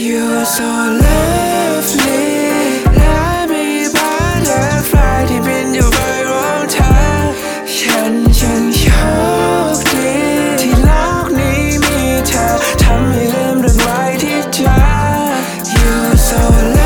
You're so lovely และมีบาร์เดอร์ฟลายที่บินอยู่บนรองเท้าฉันช่างโชคดีที่โลกนี้มีเธอทำให้ลืมเรื่องไว้ที่เจอ You're so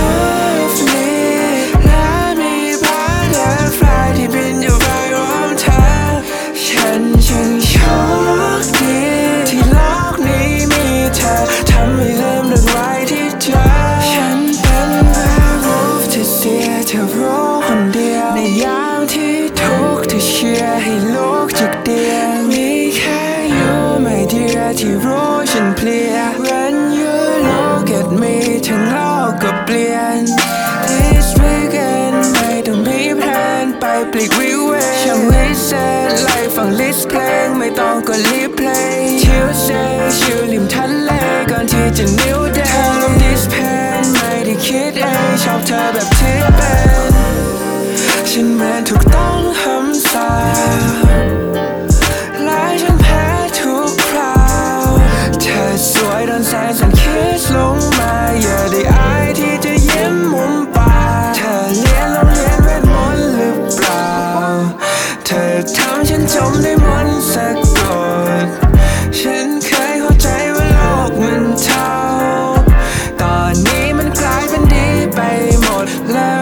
lovely และมีบาร์เดอร์ฟลายที่บินอยู่บนรองเท้าฉันช่างโชคดีที่โลกนี้มีเธอทำให้ลืมเรื่องไว้ที่เจอฉันเป็นแค่รูปที่เสียเธอรู้คนเดียวในยามที่ทุกข์เธอเชื่อให้ลุกจากเตียงมีแค่อยู่ไม่เดียวที่รู้ฉันเพลีย When you look at me ทั้งโลกก็เปลี่ยน This weekend ไม่ต้องมีแพลนไปปลีกวิเวกช่างวิเศษไล่ฟังลิสต์เพลงไม่ต้องกดรีเพลย์ชิลเซชิลริมทะเลก่อนที่จะนิ้วเดย์เธอลงดิสเพนไม่ได้คิดเองชอบเธอแบบที่เป็นฉันเหมือนถูกต้องคำสาปและฉันแพ้ทุกคราวเธอสวยโดนแสงสันคิสลงมาอย่าได้อายที่จะยิ้มมุมปากเธอเรียนโรงเรียนเวทมนต์หรือเปล่าเธอทำฉันจมในมนต์สะกดฉันเคยเข้าใจว่าโลกมันเท่าตอนนี้มันกลายเป็นดีไปหมดแล้ว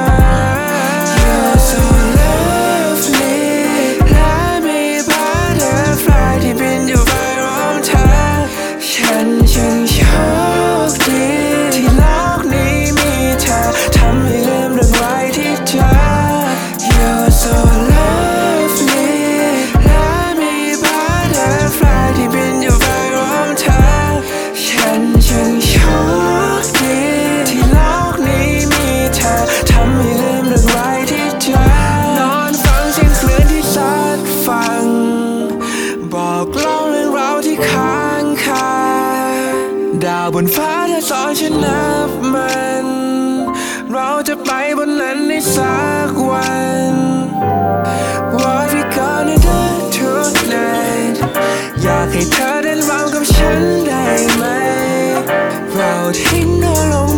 You're so lovely และมีบาร์เดอร์ฟลายที่บินอยู่บนรองเท้าฉันช่างโชคดีที่โลกนี้มีเธอทำให้ลืมเรื่องไว้ที่เจอ You're so lovely และมีบาร์เดอร์ฟลายที่บินอยู่บนรองเท้าฉันช่างโชคดีที่โลกนี้มีเธอทำให้ลืมเรื่องไว้ที่เจอนอนฟังเสียงคลื่นที่ซัดฟังบอกเล่าเรื่องราวที่ค้างคาดาวบนฟ้าเธอสอนฉันนับมันเราจะไปบนนั้นในสักวัน What we gonna do tonight อยากให้เธอเดินรำกับฉันได้ไหมเราทิ้งเราลง